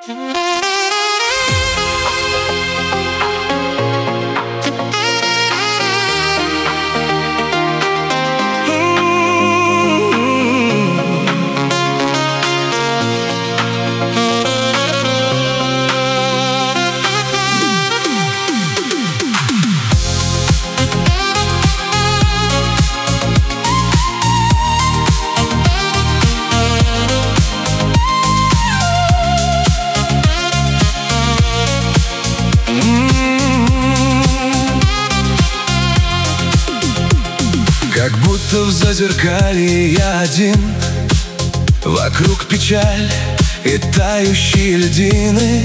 Как будто в зазеркалье я один, вокруг печаль и тающие льдины.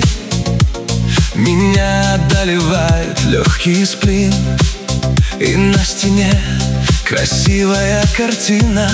Меня одолевает легкий сплин, и на стене красивая картина.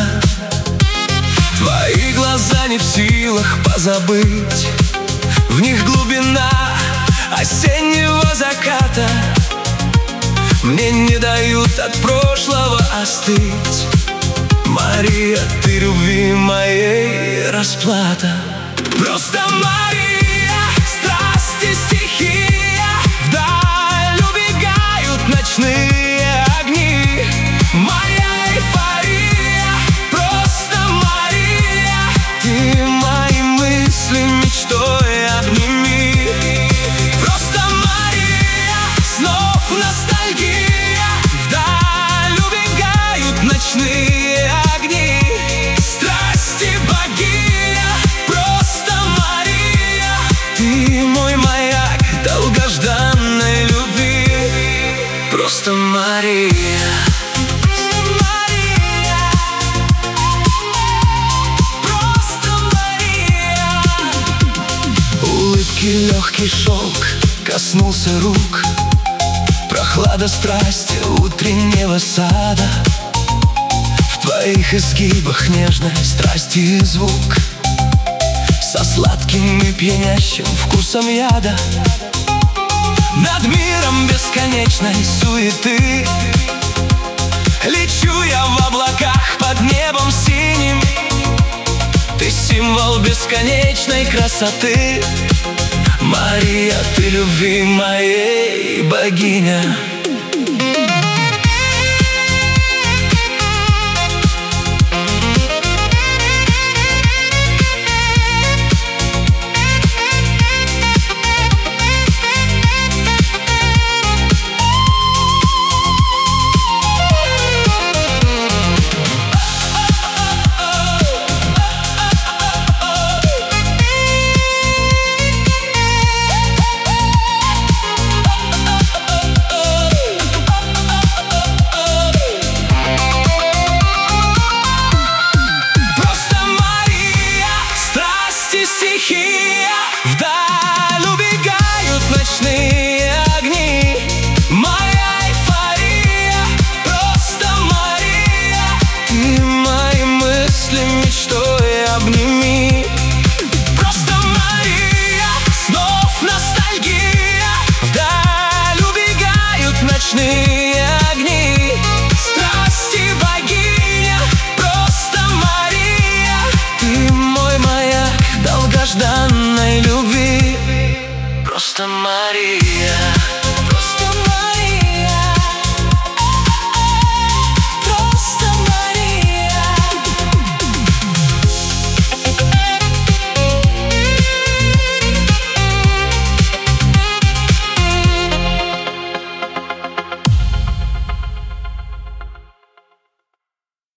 Твои глаза не в силах позабыть, в них глубина осеннего заката. Мне не дают от прошлого остыть. Мария, ты любви моей расплата. Просто Мария, страсти стихия, вдаль убегают ночные огни. Моя эйфория, просто Мария, ты мои мысли мечтой обними. Просто Мария, снов ностальгия, вдаль убегают ночные огни. Страсти богиня, просто Мария, ты мой маяк долгожданной любви. Просто Мария. Легкий шелк коснулся рук, прохлада страсти утреннего сада. В твоих изгибах нежность, страсти и звук, со сладким и пьянящим вкусом яда. Над миром бесконечной суеты лечу я в облаках под небом синим. Ты символ бесконечной красоты. Мария, ты любви моей богиня. Вдаль убегают ночные огни. Моя эйфория, просто Мария, ты мои мысли мечтой обними. Просто Мария, снов ностальгия, вдаль убегают ночные огни. Страсти богиня, просто Мария, ты мой маяк долгожданной любви. Просто Мария.